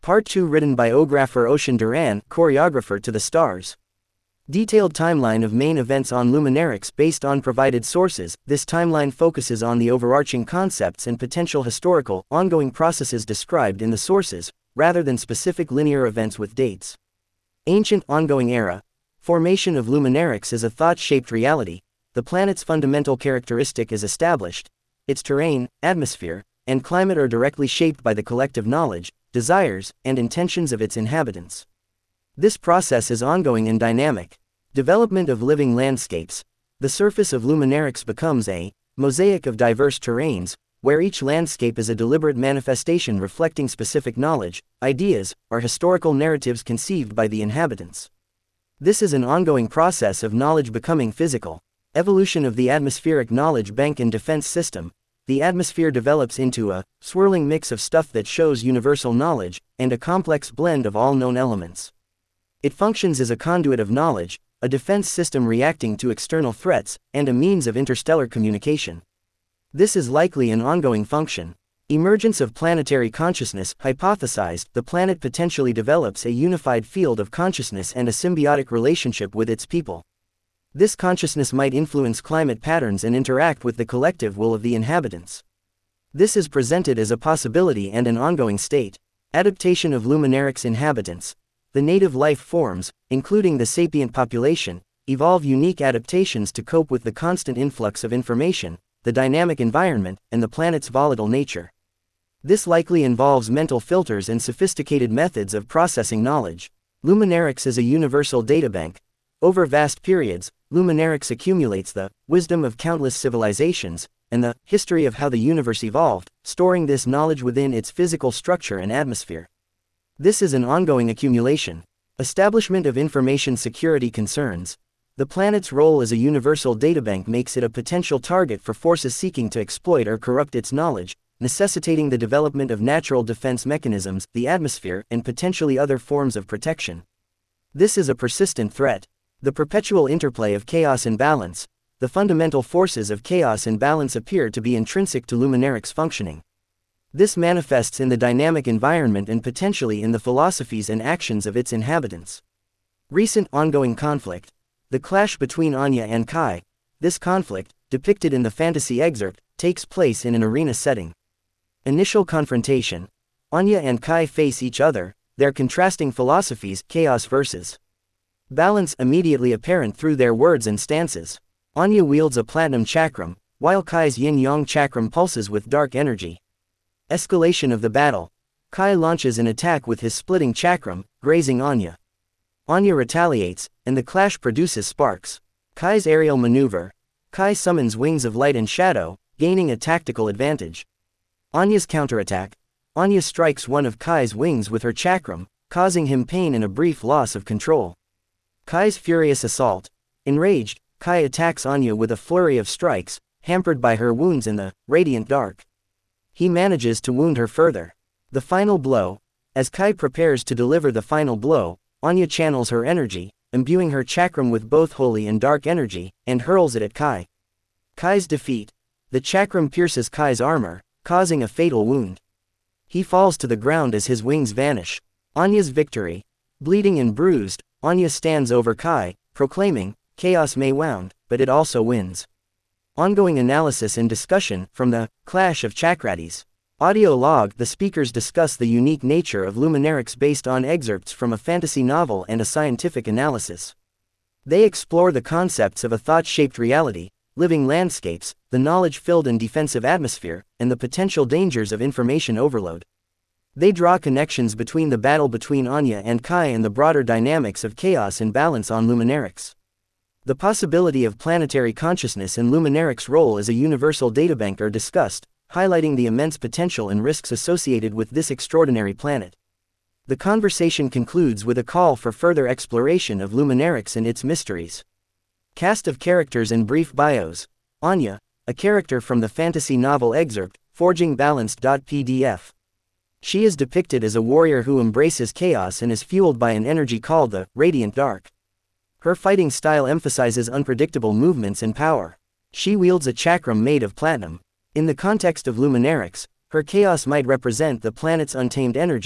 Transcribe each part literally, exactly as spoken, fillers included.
Part two written by biographer Ocean Duran, choreographer to the stars. Detailed timeline of main events on Luminarix based on provided sources. This timeline focuses on the overarching concepts and potential historical, ongoing processes described in the sources, rather than specific linear events with dates. Ancient ongoing era. Formation of Luminarix is a thought-shaped reality. The planet's fundamental characteristic is established. Its terrain, atmosphere, and climate are directly shaped by the collective knowledge, desires, and intentions of its inhabitants. This process is ongoing and dynamic. Development of living landscapes. The surface of Luminarix becomes a mosaic of diverse terrains, where each landscape is a deliberate manifestation reflecting specific knowledge, ideas, or historical narratives conceived by the inhabitants. This is an ongoing process of knowledge becoming physical. Evolution of the atmospheric knowledge bank and defense system. The atmosphere develops into a swirling mix of stuff that shows universal knowledge, and a complex blend of all known elements. It functions as a conduit of knowledge, a defense system reacting to external threats, and a means of interstellar communication. This is likely an ongoing function. Emergence of planetary consciousness. Hypothesized, the planet potentially develops a unified field of consciousness and a symbiotic relationship with its people. This consciousness might influence climate patterns and interact with the collective will of the inhabitants. This is presented as a possibility and an ongoing state. Adaptation of Luminarix inhabitants. The native life forms, including the sapient population, evolve unique adaptations to cope with the constant influx of information, the dynamic environment, and the planet's volatile nature. This likely involves mental filters and sophisticated methods of processing knowledge. Luminarix is a universal databank. Over vast periods, Luminarix accumulates the wisdom of countless civilizations, and the history of how the universe evolved, storing this knowledge within its physical structure and atmosphere. This is an ongoing accumulation. Establishment of information security concerns. The planet's role as a universal databank makes it a potential target for forces seeking to exploit or corrupt its knowledge, necessitating the development of natural defense mechanisms, the atmosphere, and potentially other forms of protection. This is a persistent threat. The perpetual interplay of chaos and balance. The fundamental forces of chaos and balance appear to be intrinsic to Luminarix functioning. This manifests in the dynamic environment and potentially in the philosophies and actions of its inhabitants. Recent ongoing conflict. The clash between Anya and Kai. This conflict, depicted in the fantasy excerpt, takes place in an arena setting. Initial confrontation. Anya and Kai face each other, their contrasting philosophies, chaos versus balance, immediately apparent through their words and stances. Anya wields a platinum chakram, while Kai's yin-yang chakram pulses with dark energy. Escalation of the battle. Kai launches an attack with his splitting chakram, grazing Anya. Anya retaliates, and the clash produces sparks. Kai's aerial maneuver. Kai summons wings of light and shadow, gaining a tactical advantage. Anya's counterattack. Anya strikes one of Kai's wings with her chakram, causing him pain and a brief loss of control. Kai's furious assault. Enraged, Kai attacks Anya with a flurry of strikes, hampered by her wounds in the radiant dark. He manages to wound her further. The final blow. As Kai prepares to deliver the final blow, Anya channels her energy, imbuing her chakram with both holy and dark energy, and hurls it at Kai. Kai's defeat. The chakram pierces Kai's armor, causing a fatal wound. He falls to the ground as his wings vanish. Anya's victory. Bleeding and bruised, Anya stands over Kai, proclaiming, "Chaos may wound, but it also wins." Ongoing analysis and discussion from the Clash of Chakrades. Audio log. The speakers discuss the unique nature of Luminarix based on excerpts from a fantasy novel and a scientific analysis. They explore the concepts of a thought-shaped reality, living landscapes, the knowledge-filled and defensive atmosphere, and the potential dangers of information overload. They draw connections between the battle between Anya and Kai and the broader dynamics of chaos and balance on Luminarix. The possibility of planetary consciousness and Luminarix's role as a universal databank are discussed, highlighting the immense potential and risks associated with this extraordinary planet. The conversation concludes with a call for further exploration of Luminarix and its mysteries. Cast of characters and brief bios. Anya, a character from the fantasy novel excerpt, Forging Balanced.P D F. She is depicted as a warrior who embraces chaos and is fueled by an energy called the Radiant Dark. Her fighting style emphasizes unpredictable movements and power. She wields a chakram made of platinum. In the context of Luminarix, her chaos might represent the planet's untamed energy,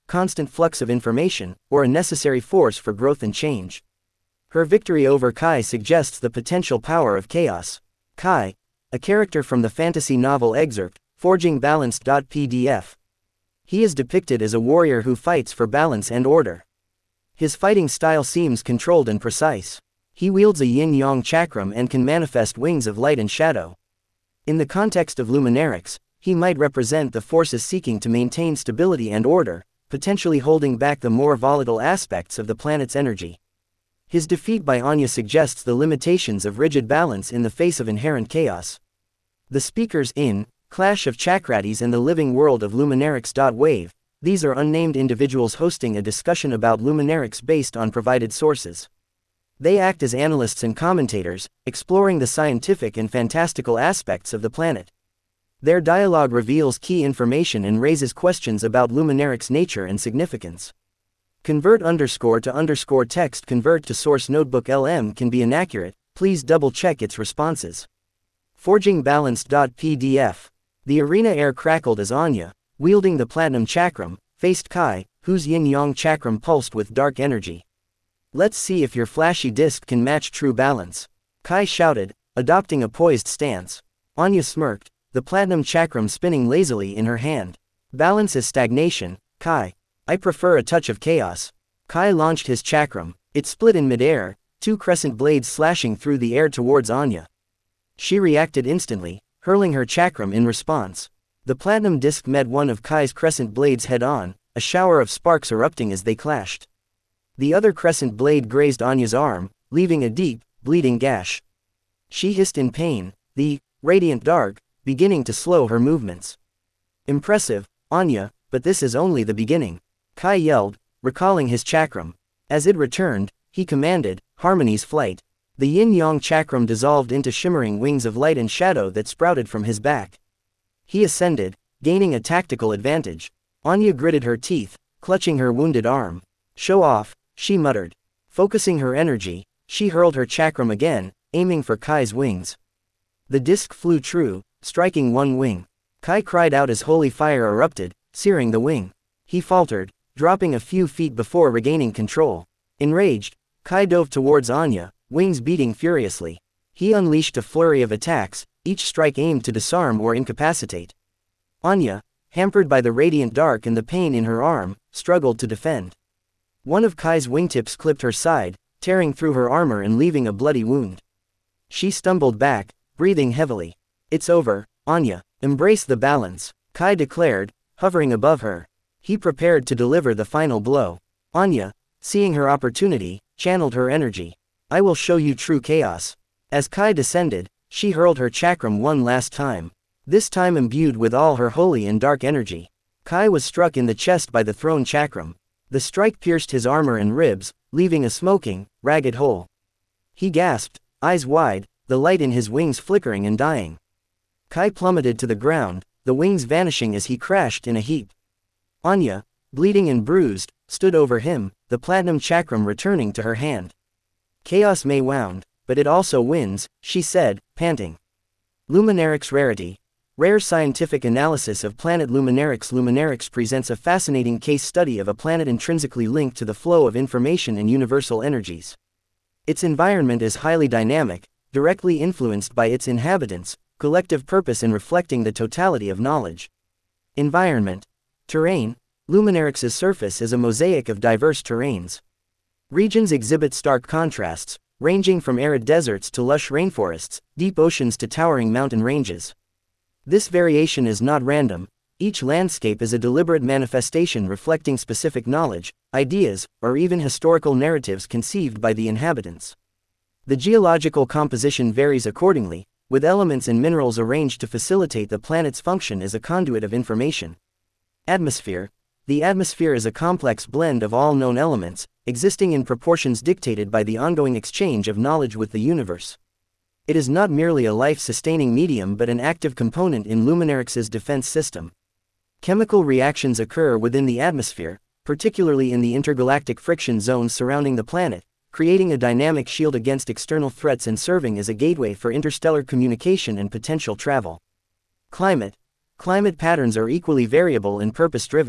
constant flux of information, or a necessary force for growth and change. Her victory over Kai suggests the potential power of chaos. Kai, a character from the fantasy novel excerpt, Forging Balance. P D F. He is depicted as a warrior who fights for balance and order. His fighting style seems controlled and precise. He wields a yin-yang chakram and can manifest wings of light and shadow. In the context of Luminarix, he might represent the forces seeking to maintain stability and order, potentially holding back the more volatile aspects of the planet's energy. His defeat by Anya suggests the limitations of rigid balance in the face of inherent chaos. The speakers in Clash of Chakratis and the Living World of Luminarix. Wave. These are unnamed individuals hosting a discussion about Luminarix based on provided sources. They act as analysts and commentators, exploring the scientific and fantastical aspects of the planet. Their dialogue reveals key information and raises questions about Luminarix nature and significance. Convert underscore to underscore text convert to source notebook L M can be inaccurate, please double check its responses. Forging Balance. P D F. The arena air crackled as Anya, wielding the platinum chakram, faced Kai, whose yin-yang chakram pulsed with dark energy. Let's see if your flashy disc can match true balance. Kai shouted, adopting a poised stance. Anya smirked, the platinum chakram spinning lazily in her hand. Balance is stagnation, Kai. I prefer a touch of chaos. Kai launched his chakram. It split in midair, two crescent blades slashing through the air towards Anya. She reacted instantly, hurling her chakram in response. The platinum disc met one of Kai's crescent blades head-on, a shower of sparks erupting as they clashed. The other crescent blade grazed Anya's arm, leaving a deep, bleeding gash. She hissed in pain, the radiant dark beginning to slow her movements. Impressive, Anya, but this is only the beginning. Kai yelled, recalling his chakram. As it returned, he commanded, Harmony's flight. The yin-yang chakram dissolved into shimmering wings of light and shadow that sprouted from his back. He ascended, gaining a tactical advantage. Anya gritted her teeth, clutching her wounded arm. Show off, she muttered. Focusing her energy, she hurled her chakram again, aiming for Kai's wings. The disc flew true, striking one wing. Kai cried out as holy fire erupted, searing the wing. He faltered, dropping a few feet before regaining control. Enraged, Kai dove towards Anya, wings beating furiously. He unleashed a flurry of attacks, each strike aimed to disarm or incapacitate. Anya, hampered by the radiant dark and the pain in her arm, struggled to defend. One of Kai's wingtips clipped her side, tearing through her armor and leaving a bloody wound. She stumbled back, breathing heavily. It's over, Anya, embrace the balance, Kai declared, hovering above her. He prepared to deliver the final blow. Anya, seeing her opportunity, channeled her energy. I will show you true chaos. As Kai descended, she hurled her chakram one last time. This time imbued with all her holy and dark energy. Kai was struck in the chest by the thrown chakram. The strike pierced his armor and ribs, leaving a smoking, ragged hole. He gasped, eyes wide, the light in his wings flickering and dying. Kai plummeted to the ground, the wings vanishing as he crashed in a heap. Anya, bleeding and bruised, stood over him, the platinum chakram returning to her hand. Chaos may wound, but it also wins, she said, panting. Luminarix rarity. Rare scientific analysis of planet Luminarix. Luminarix presents a fascinating case study of a planet intrinsically linked to the flow of information and universal energies. Its environment is highly dynamic, directly influenced by its inhabitants, collective purpose in reflecting the totality of knowledge. Environment. Terrain. Luminarix's surface is a mosaic of diverse terrains. Regions exhibit stark contrasts, ranging from arid deserts to lush rainforests, deep oceans to towering mountain ranges. This variation is not random. Each landscape is a deliberate manifestation reflecting specific knowledge, ideas, or even historical narratives conceived by the inhabitants. The geological composition varies accordingly, with elements and minerals arranged to facilitate the planet's function as a conduit of information. Atmosphere. The atmosphere is a complex blend of all known elements, existing in proportions dictated by the ongoing exchange of knowledge with the universe. It is not merely a life-sustaining medium but an active component in Luminarix's defense system. Chemical reactions occur within the atmosphere, particularly in the intergalactic friction zones surrounding the planet, creating a dynamic shield against external threats and serving as a gateway for interstellar communication and potential travel. Climate. Climate patterns are equally variable and purpose-driven.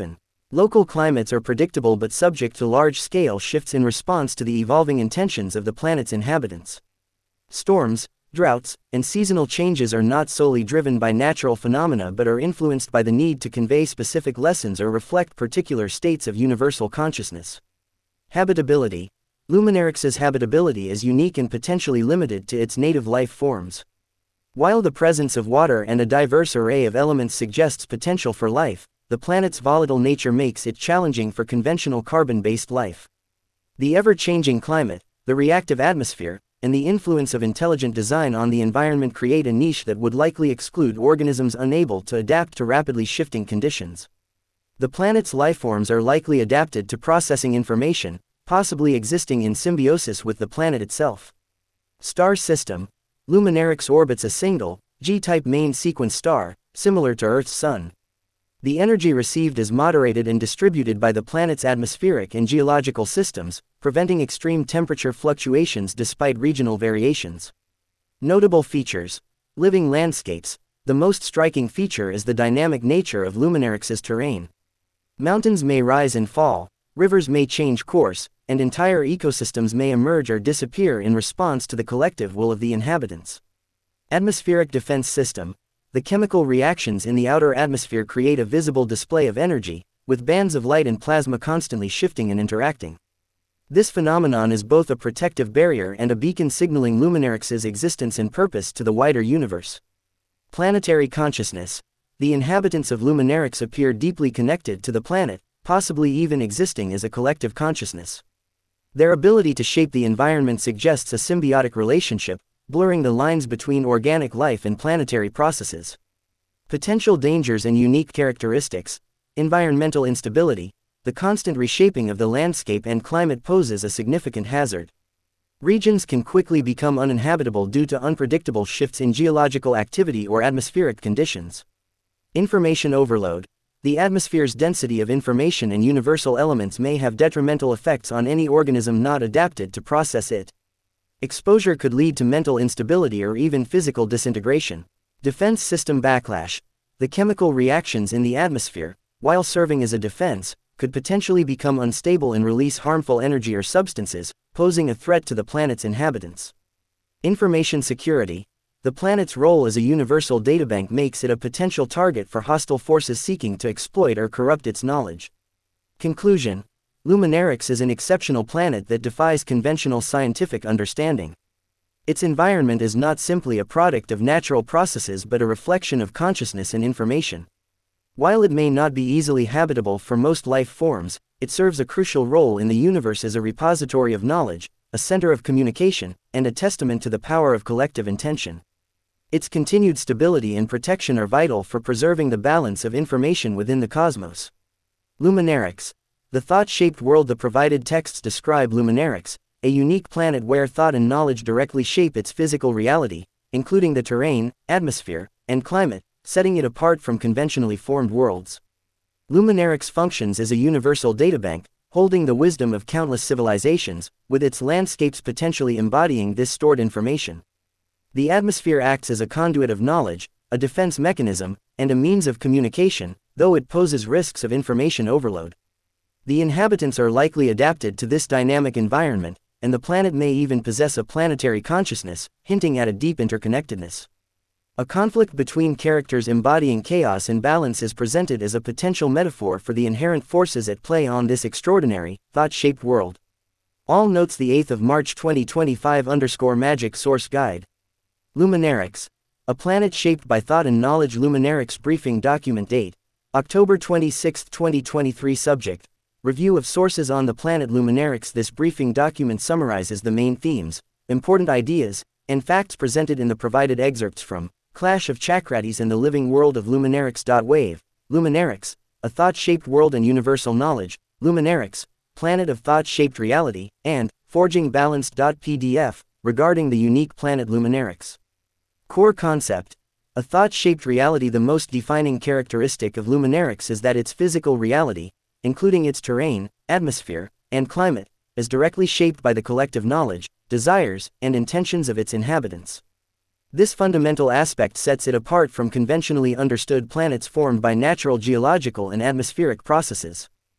Local climates are predictable but subject to large-scale shifts in response to the evolving intentions of the planet's inhabitants. Storms, droughts, and seasonal changes are not solely driven by natural phenomena but are influenced by the need to convey specific lessons or reflect particular states of universal consciousness. Habitability. Luminarix's habitability is unique and potentially limited to its native life forms. While the presence of water and a diverse array of elements suggests potential for life, the planet's volatile nature makes it challenging for conventional carbon-based life. The ever-changing climate, the reactive atmosphere, and the influence of intelligent design on the environment create a niche that would likely exclude organisms unable to adapt to rapidly shifting conditions. The planet's lifeforms are likely adapted to processing information, possibly existing in symbiosis with the planet itself. Star system. Luminarix orbits a single, G-type main sequence star, similar to Earth's Sun. The energy received is moderated and distributed by the planet's atmospheric and geological systems, preventing extreme temperature fluctuations despite regional variations. Notable features. Living landscapes. The most striking feature is the dynamic nature of Luminarix's terrain. Mountains may rise and fall, rivers may change course, and entire ecosystems may emerge or disappear in response to the collective will of the inhabitants. Atmospheric defense system. The chemical reactions in the outer atmosphere create a visible display of energy, with bands of light and plasma constantly shifting and interacting. This phenomenon is both a protective barrier and a beacon signaling Luminarix's existence and purpose to the wider universe. Planetary consciousness. The inhabitants of Luminarix appear deeply connected to the planet, possibly even existing as a collective consciousness. Their ability to shape the environment suggests a symbiotic relationship, blurring the lines between organic life and planetary processes. Potential dangers and unique characteristics. Environmental instability. The constant reshaping of the landscape and climate poses a significant hazard. Regions can quickly become uninhabitable due to unpredictable shifts in geological activity or atmospheric conditions. Information overload. The atmosphere's density of information and universal elements may have detrimental effects on any organism not adapted to process it. Exposure could lead to mental instability or even physical disintegration. Defense system backlash. The chemical reactions in the atmosphere, while serving as a defense, could potentially become unstable and release harmful energy or substances, posing a threat to the planet's inhabitants. Information security. The planet's role as a universal databank makes it a potential target for hostile forces seeking to exploit or corrupt its knowledge. Conclusion. Luminarix is an exceptional planet that defies conventional scientific understanding. Its environment is not simply a product of natural processes but a reflection of consciousness and information. While it may not be easily habitable for most life forms, it serves a crucial role in the universe as a repository of knowledge, a center of communication, and a testament to the power of collective intention. Its continued stability and protection are vital for preserving the balance of information within the cosmos. Luminarix. The thought-shaped world. The provided texts describe Luminarix, a unique planet where thought and knowledge directly shape its physical reality, including the terrain, atmosphere, and climate, setting it apart from conventionally formed worlds. Luminarix functions as a universal databank, holding the wisdom of countless civilizations, with its landscapes potentially embodying this stored information. The atmosphere acts as a conduit of knowledge, a defense mechanism, and a means of communication, though it poses risks of information overload. The inhabitants are likely adapted to this dynamic environment, and the planet may even possess a planetary consciousness, hinting at a deep interconnectedness. A conflict between characters embodying chaos and balance is presented as a potential metaphor for the inherent forces at play on this extraordinary, thought-shaped world. All notes the eighth of March twenty twenty-five underscore magic source guide. Luminarix. A planet shaped by thought and knowledge. Luminarix briefing document date. October twenty-sixth twenty twenty-three. Subject. Review of sources on the planet Luminarix. This briefing document summarizes the main themes, important ideas, and facts presented in the provided excerpts from Clash of Chakrades and the Living World of Luminarix. Wave. Luminarix, a thought-shaped world and universal knowledge. Luminarix, planet of thought-shaped reality, and Forging Balanced. P D F, regarding the unique planet Luminarix. Core concept. A thought-shaped reality. The most defining characteristic of Luminarix is that its physical reality, including its terrain, atmosphere, and climate, is directly shaped by the collective knowledge, desires, and intentions of its inhabitants. This fundamental aspect sets it apart from conventionally understood planets formed by natural geological and atmospheric processes.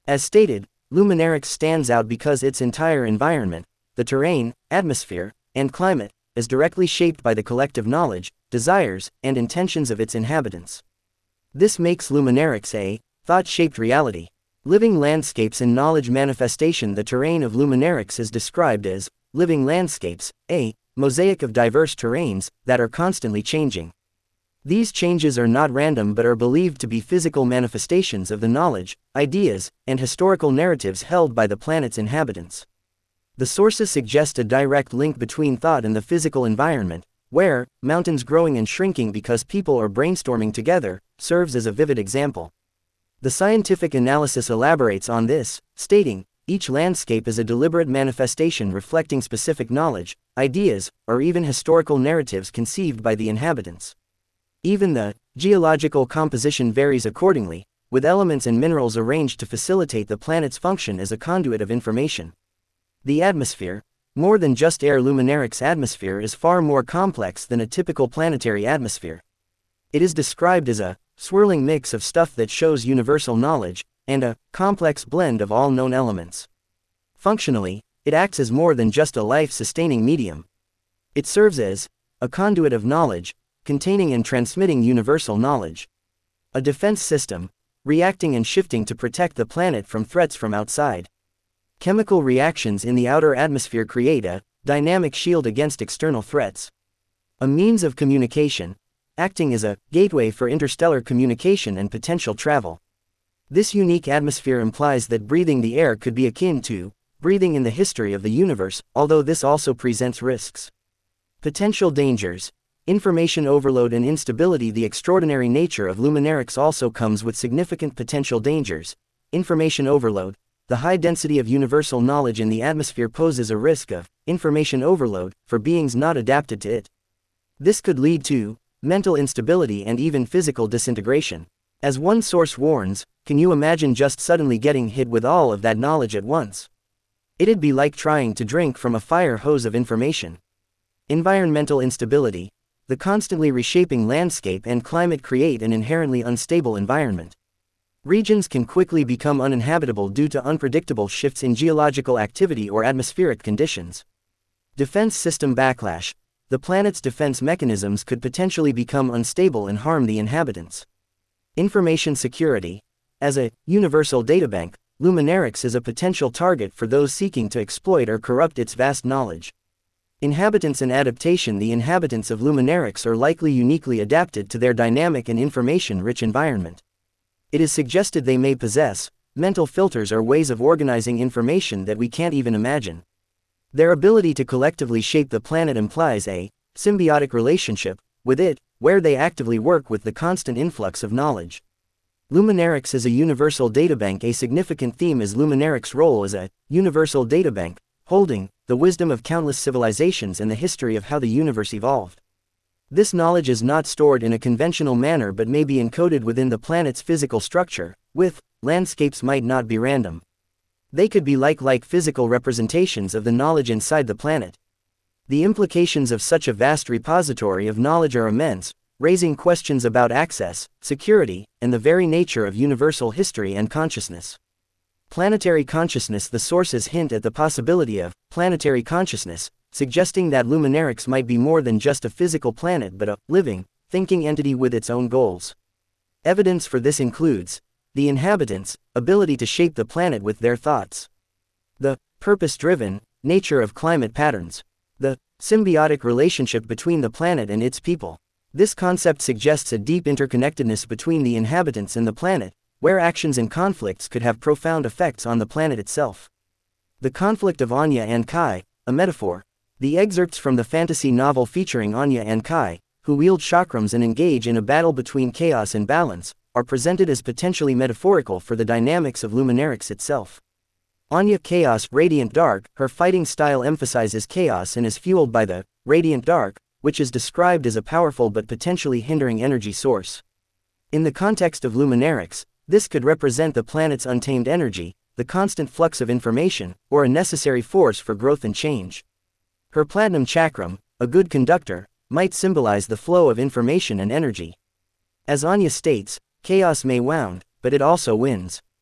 As stated, Luminarix stands out because its entire environment, the terrain, atmosphere, and climate, is directly shaped by the collective knowledge, desires, and intentions of its inhabitants. This makes Luminarix a thought-shaped reality. Living landscapes and knowledge manifestation. The terrain of Luminarix is described as living landscapes, a mosaic of diverse terrains that are constantly changing. These changes are not random but are believed to be physical manifestations of the knowledge, ideas, and historical narratives held by the planet's inhabitants. The sources suggest a direct link between thought and the physical environment, where mountains growing and shrinking because people are brainstorming together serves as a vivid example. The scientific analysis elaborates on this, stating, each landscape is a deliberate manifestation reflecting specific knowledge, ideas, or even historical narratives conceived by the inhabitants. Even the geological composition varies accordingly, with elements and minerals arranged to facilitate the planet's function as a conduit of information. The atmosphere, more than just air. Luminarix's atmosphere is far more complex than a typical planetary atmosphere. It is described as a swirling mix of stuff that shows universal knowledge, and a complex blend of all known elements. Functionally, it acts as more than just a life-sustaining medium. It serves as a conduit of knowledge, containing and transmitting universal knowledge. A defense system, reacting and shifting to protect the planet from threats from outside. Chemical reactions in the outer atmosphere create a dynamic shield against external threats. A means of communication, acting as a gateway for interstellar communication and potential travel. This unique atmosphere implies that breathing the air could be akin to breathing in the history of the universe, although this also presents risks. Potential dangers, information overload and instability. The extraordinary nature of Luminarix also comes with significant potential dangers. Information overload. The high density of universal knowledge in the atmosphere poses a risk of information overload for beings not adapted to it. This could lead to mental instability and even physical disintegration. As one source warns, can you imagine just suddenly getting hit with all of that knowledge at once? It'd be like trying to drink from a fire hose of information. Environmental instability. The constantly reshaping landscape and climate create an inherently unstable environment. Regions can quickly become uninhabitable due to unpredictable shifts in geological activity or atmospheric conditions. Defense system backlash. The planet's defense mechanisms could potentially become unstable and harm the inhabitants. Information security. As a universal databank, Luminarix is a potential target for those seeking to exploit or corrupt its vast knowledge. Inhabitants and adaptation. The inhabitants of Luminarix are likely uniquely adapted to their dynamic and information-rich environment. It is suggested they may possess mental filters or ways of organizing information that we can't even imagine. Their ability to collectively shape the planet implies a symbiotic relationship with it, where they actively work with the constant influx of knowledge. Luminarix is a universal databank. A significant theme is Luminarix's role as a universal databank, holding the wisdom of countless civilizations and the history of how the universe evolved. This knowledge is not stored in a conventional manner but may be encoded within the planet's physical structure, with landscapes might not be random. They could be like-like physical representations of the knowledge inside the planet. The implications of such a vast repository of knowledge are immense, raising questions about access, security, and the very nature of universal history and consciousness. Planetary consciousness. The sources hint at the possibility of planetary consciousness, suggesting that Luminarix might be more than just a physical planet but a living, thinking entity with its own goals. Evidence for this includes the inhabitants' ability to shape the planet with their thoughts, the purpose-driven nature of climate patterns, the symbiotic relationship between the planet and its people. This concept suggests a deep interconnectedness between the inhabitants and the planet, where actions and conflicts could have profound effects on the planet itself. The conflict of Anya and Kai, a metaphor. The excerpts from the fantasy novel featuring Anya and Kai, who wield chakrams and engage in a battle between chaos and balance, are presented as potentially metaphorical for the dynamics of Luminarix itself. Anya Chaos Radiant Dark. Her fighting style emphasizes chaos and is fueled by the radiant dark, which is described as a powerful but potentially hindering energy source. In the context of Luminarix, this could represent the planet's untamed energy, the constant flux of information, or a necessary force for growth and change. Her platinum chakram, a good conductor, might symbolize the flow of information and energy. As Anya states, chaos may wound, but it also wins.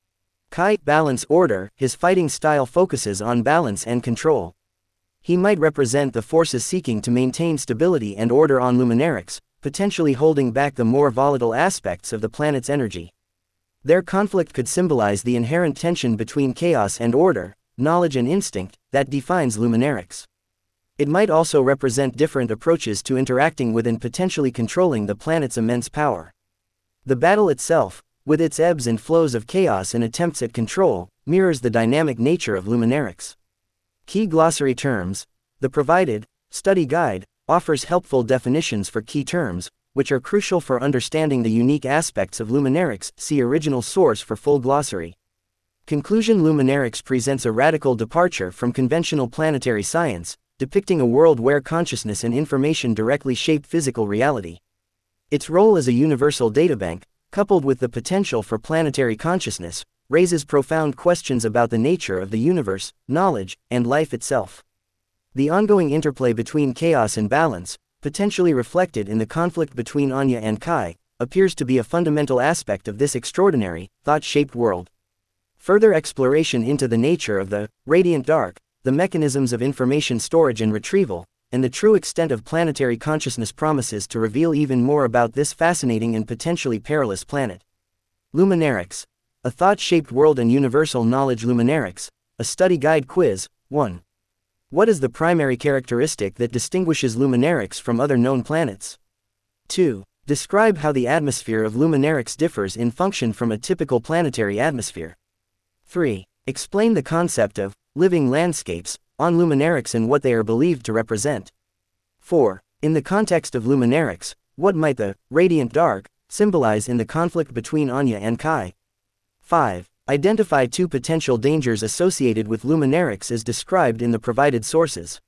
Kai, balance order, his fighting style focuses on balance and control. He might represent the forces seeking to maintain stability and order on Luminarix, potentially holding back the more volatile aspects of the planet's energy. Their conflict could symbolize the inherent tension between chaos and order, knowledge and instinct, that defines Luminarix. It might also represent different approaches to interacting with and potentially controlling the planet's immense power. The battle itself, with its ebbs and flows of chaos and attempts at control, mirrors the dynamic nature of Luminarix. Key glossary terms. The provided study guide offers helpful definitions for key terms, which are crucial for understanding the unique aspects of Luminarix. See original source for full glossary. Conclusion. Luminarix presents a radical departure from conventional planetary science, depicting a world where consciousness and information directly shape physical reality. Its role as a universal databank, coupled with the potential for planetary consciousness, raises profound questions about the nature of the universe, knowledge, and life itself. The ongoing interplay between chaos and balance, potentially reflected in the conflict between Anya and Kai, appears to be a fundamental aspect of this extraordinary, thought-shaped world. Further exploration into the nature of the radiant dark, the mechanisms of information storage and retrieval, and the true extent of planetary consciousness promises to reveal even more about this fascinating and potentially perilous planet. Luminarix. A thought-shaped world and universal knowledge. Luminarix, a study guide quiz. one. What is the primary characteristic that distinguishes Luminarix from other known planets? two. Describe how the atmosphere of Luminarix differs in function from a typical planetary atmosphere. three. Explain the concept of living landscapes on Luminarix and what they are believed to represent. four. In the context of Luminarix, what might the radiant dark symbolize in the conflict between Anya and Kai? five. Identify two potential dangers associated with Luminarix as described in the provided sources.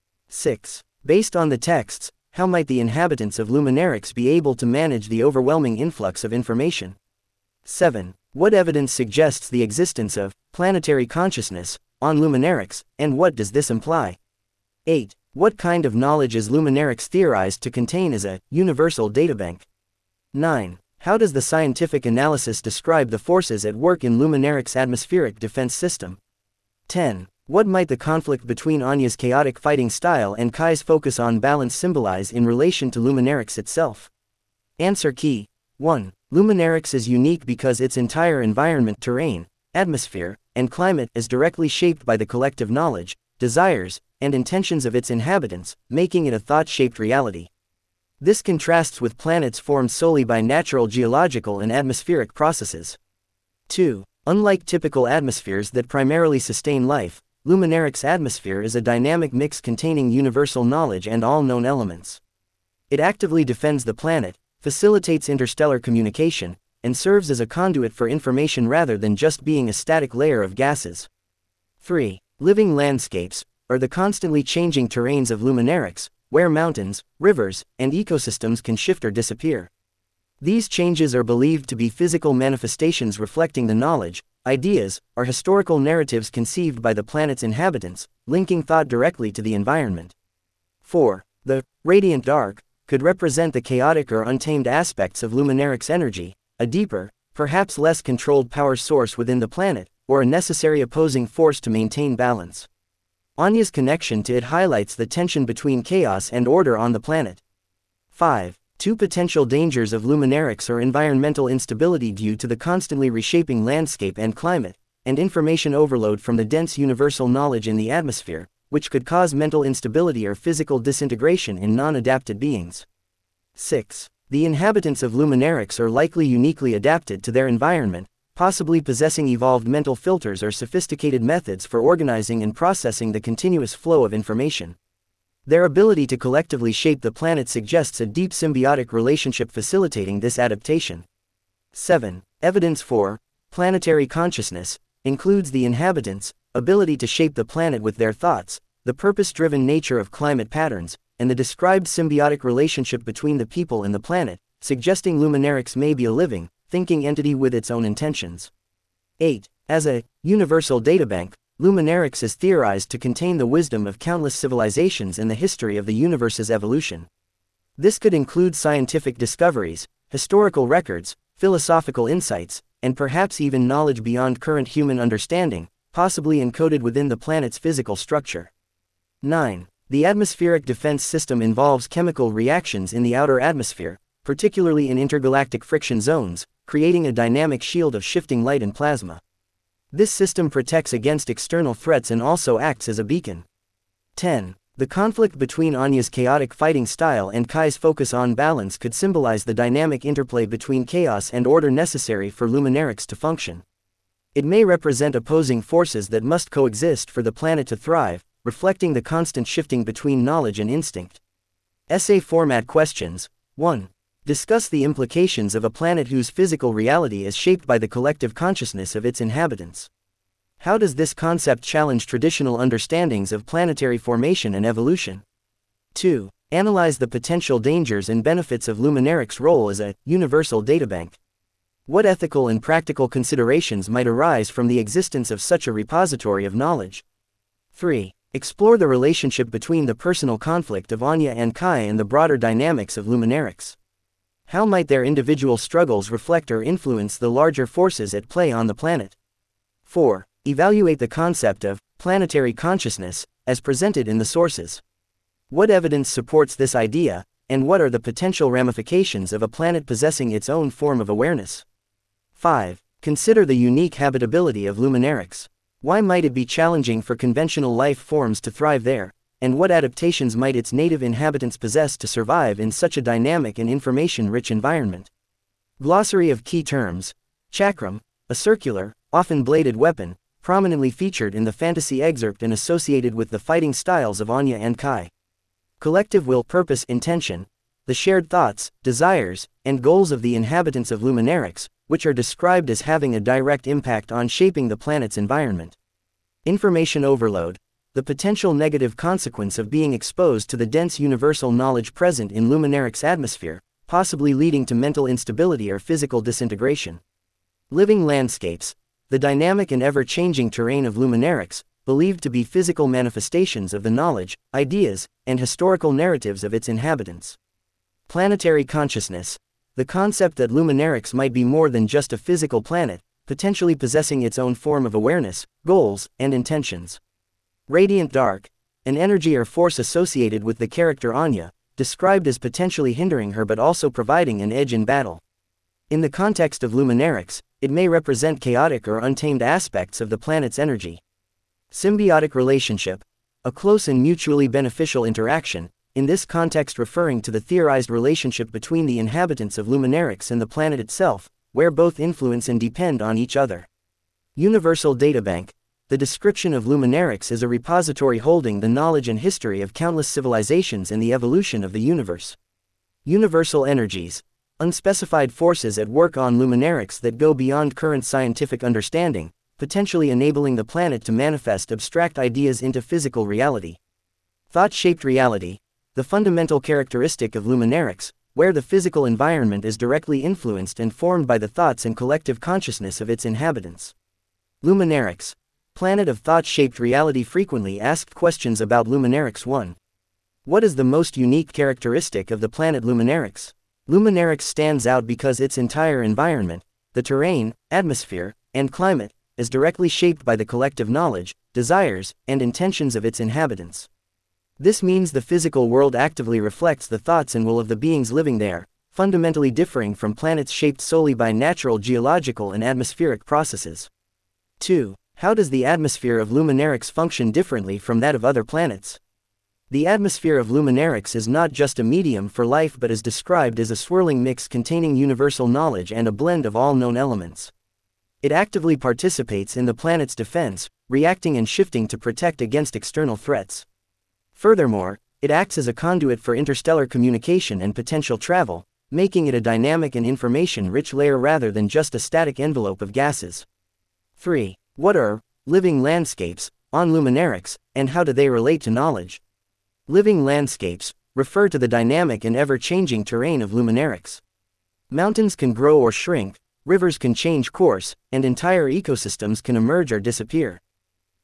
six. Based on the texts, how might the inhabitants of Luminarix be able to manage the overwhelming influx of information? seven. What evidence suggests the existence of planetary consciousness on Luminarix, and what does this imply? eight. What kind of knowledge is Luminarix theorized to contain as a universal databank? nine. How does the scientific analysis describe the forces at work in Luminarix's atmospheric defense system? ten. What might the conflict between Anya's chaotic fighting style and Kai's focus on balance symbolize in relation to Luminarix itself? Answer key. one. Luminarix is unique because its entire environment, terrain, atmosphere, and climate is directly shaped by the collective knowledge, desires, and intentions of its inhabitants, making it a thought-shaped reality. This contrasts with planets formed solely by natural geological and atmospheric processes. two. Unlike typical atmospheres that primarily sustain life, Luminarix's atmosphere is a dynamic mix containing universal knowledge and all known elements. It actively defends the planet, facilitates interstellar communication, and serves as a conduit for information rather than just being a static layer of gases. three. Living landscapes, or the constantly changing terrains of Luminarix, where mountains, rivers, and ecosystems can shift or disappear. These changes are believed to be physical manifestations reflecting the knowledge, ideas, or historical narratives conceived by the planet's inhabitants, linking thought directly to the environment. four. The radiant dark could represent the chaotic or untamed aspects of Luminarix's energy, a deeper, perhaps less controlled power source within the planet, or a necessary opposing force to maintain balance. Anya's connection to it highlights the tension between chaos and order on the planet. five. Two potential dangers of Luminarix are environmental instability due to the constantly reshaping landscape and climate, and information overload from the dense universal knowledge in the atmosphere, which could cause mental instability or physical disintegration in non-adapted beings. six. The inhabitants of Luminarix are likely uniquely adapted to their environment, possibly possessing evolved mental filters or sophisticated methods for organizing and processing the continuous flow of information. Their ability to collectively shape the planet suggests a deep symbiotic relationship facilitating this adaptation. seven. Evidence for planetary consciousness includes the inhabitants' ability to shape the planet with their thoughts, the purpose-driven nature of climate patterns, and the described symbiotic relationship between the people and the planet, suggesting Luminarix may be a living, thinking entity with its own intentions. eight. As a universal databank, Luminarix is theorized to contain the wisdom of countless civilizations and the history of the universe's evolution. This could include scientific discoveries, historical records, philosophical insights, and perhaps even knowledge beyond current human understanding, possibly encoded within the planet's physical structure. nine. The atmospheric defense system involves chemical reactions in the outer atmosphere, particularly in intergalactic friction zones, creating a dynamic shield of shifting light and plasma. This system protects against external threats and also acts as a beacon. ten. The conflict between Anya's chaotic fighting style and Kai's focus on balance could symbolize the dynamic interplay between chaos and order necessary for Luminarix to function. It may represent opposing forces that must coexist for the planet to thrive, reflecting the constant shifting between knowledge and instinct. Essay format questions. one. Discuss the implications of a planet whose physical reality is shaped by the collective consciousness of its inhabitants. How does this concept challenge traditional understandings of planetary formation and evolution? two. Analyze the potential dangers and benefits of Luminarix's role as a universal databank. What ethical and practical considerations might arise from the existence of such a repository of knowledge? three. Explore the relationship between the personal conflict of Anya and Kai and the broader dynamics of Luminarix. How might their individual struggles reflect or influence the larger forces at play on the planet? four. Evaluate the concept of planetary consciousness as presented in the sources. What evidence supports this idea, and what are the potential ramifications of a planet possessing its own form of awareness? five. Consider the unique habitability of Luminarix. Why might it be challenging for conventional life forms to thrive there, and what adaptations might its native inhabitants possess to survive in such a dynamic and information-rich environment? Glossary of key terms. Chakram, a circular, often bladed weapon, prominently featured in the fantasy excerpt and associated with the fighting styles of Anya and Kai. Collective will, purpose, intention, the shared thoughts, desires, and goals of the inhabitants of Luminarix, which are described as having a direct impact on shaping the planet's environment. Information overload, the potential negative consequence of being exposed to the dense universal knowledge present in Luminarix's atmosphere, possibly leading to mental instability or physical disintegration. Living landscapes, the dynamic and ever-changing terrain of Luminarix, believed to be physical manifestations of the knowledge, ideas, and historical narratives of its inhabitants. Planetary consciousness, the concept that Luminarix might be more than just a physical planet, potentially possessing its own form of awareness, goals, and intentions. Radiant dark, an energy or force associated with the character Anya, described as potentially hindering her but also providing an edge in battle. In the context of Luminarix, it may represent chaotic or untamed aspects of the planet's energy. Symbiotic relationship, a close and mutually beneficial interaction, in this context referring to the theorized relationship between the inhabitants of Luminarix and the planet itself, where both influence and depend on each other. Universal databank, the description of Luminarix as a repository holding the knowledge and history of countless civilizations and the evolution of the universe. Universal energies, unspecified forces at work on Luminarix that go beyond current scientific understanding, potentially enabling the planet to manifest abstract ideas into physical reality. Thought-shaped reality, the fundamental characteristic of Luminarix, where the physical environment is directly influenced and formed by the thoughts and collective consciousness of its inhabitants. Luminarix, planet of thought-shaped reality. Frequently asked questions about Luminarix. one. What is the most unique characteristic of the planet Luminarix? Luminarix stands out because its entire environment, the terrain, atmosphere, and climate, is directly shaped by the collective knowledge, desires, and intentions of its inhabitants. This means the physical world actively reflects the thoughts and will of the beings living there, fundamentally differing from planets shaped solely by natural geological and atmospheric processes. two. How does the atmosphere of Luminarix function differently from that of other planets? The atmosphere of Luminarix is not just a medium for life but is described as a swirling mix containing universal knowledge and a blend of all known elements. It actively participates in the planet's defense, reacting and shifting to protect against external threats. Furthermore, it acts as a conduit for interstellar communication and potential travel, making it a dynamic and information-rich layer rather than just a static envelope of gases. three. What are living landscapes on Luminarix, and how do they relate to knowledge? Living landscapes refer to the dynamic and ever-changing terrain of Luminarix. Mountains can grow or shrink, rivers can change course, and entire ecosystems can emerge or disappear.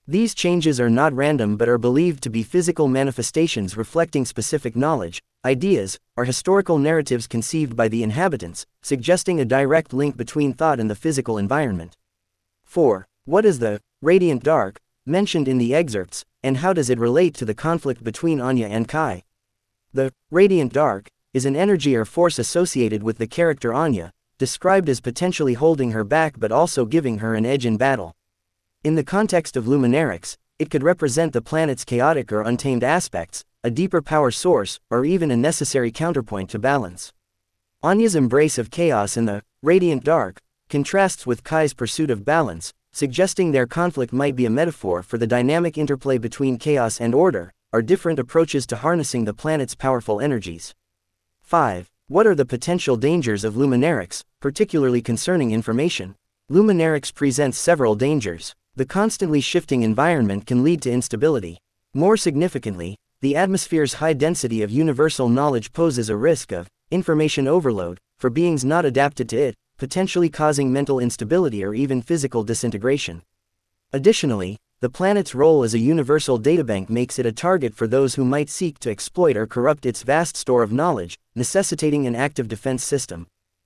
These changes are not random but are believed to be physical manifestations reflecting specific knowledge, ideas, or historical narratives conceived by the inhabitants, suggesting a direct link between thought and the physical environment. four. What is the radiant dark mentioned in the excerpts, and how does it relate to the conflict between Anya and Kai? The radiant dark is an energy or force associated with the character Anya, described as potentially holding her back but also giving her an edge in battle. In the context of Luminarix, it could represent the planet's chaotic or untamed aspects, a deeper power source, or even a necessary counterpoint to balance. Anya's embrace of chaos in the radiant dark contrasts with Kai's pursuit of balance, suggesting their conflict might be a metaphor for the dynamic interplay between chaos and order, or different approaches to harnessing the planet's powerful energies. five. What are the potential dangers of Luminarix, particularly concerning information? Luminarix presents several dangers. The constantly shifting environment can lead to instability. More significantly, the atmosphere's high density of universal knowledge poses a risk of information overload for beings not adapted to it, potentially causing mental instability or even physical disintegration. Additionally, the planet's role as a universal databank makes it a target for those who might seek to exploit or corrupt its vast store of knowledge, necessitating an active defense system.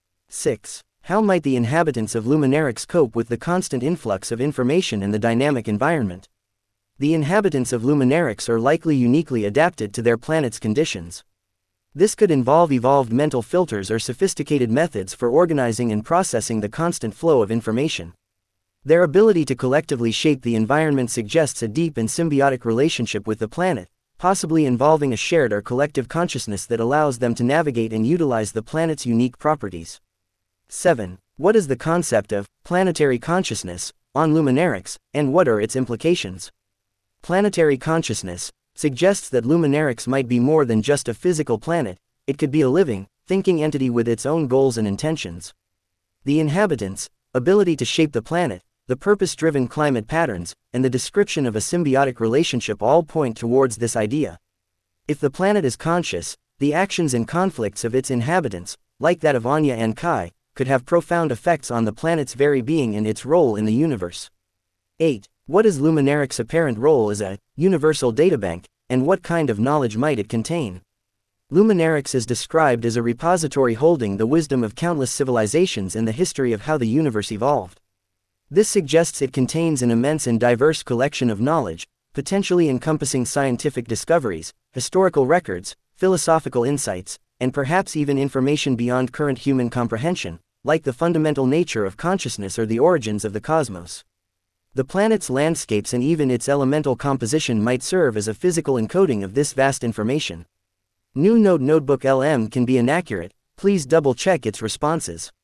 six. How might the inhabitants of Luminarix cope with the constant influx of information in the dynamic environment? The inhabitants of Luminarix are likely uniquely adapted to their planet's conditions. This could involve evolved mental filters or sophisticated methods for organizing and processing the constant flow of information. Their ability to collectively shape the environment suggests a deep and symbiotic relationship with the planet, possibly involving a shared or collective consciousness that allows them to navigate and utilize the planet's unique properties. seven. What is the concept of planetary consciousness on Luminarix, and what are its implications? Planetary consciousness suggests that Luminarix might be more than just a physical planet, it could be a living, thinking entity with its own goals and intentions. The inhabitants' ability to shape the planet, the purpose-driven climate patterns, and the description of a symbiotic relationship all point towards this idea. If the planet is conscious, the actions and conflicts of its inhabitants, like that of Anya and Kai, could have profound effects on the planet's very being and its role in the universe. eight. What is Luminarix's apparent role as a universal databank, and what kind of knowledge might it contain? Luminarix is described as a repository holding the wisdom of countless civilizations and the history of how the universe evolved. This suggests it contains an immense and diverse collection of knowledge, potentially encompassing scientific discoveries, historical records, philosophical insights, and perhaps even information beyond current human comprehension, like the fundamental nature of consciousness or the origins of the cosmos. The planet's landscapes and even its elemental composition might serve as a physical encoding of this vast information. New Node Notebook L M can be inaccurate, please double-check its responses.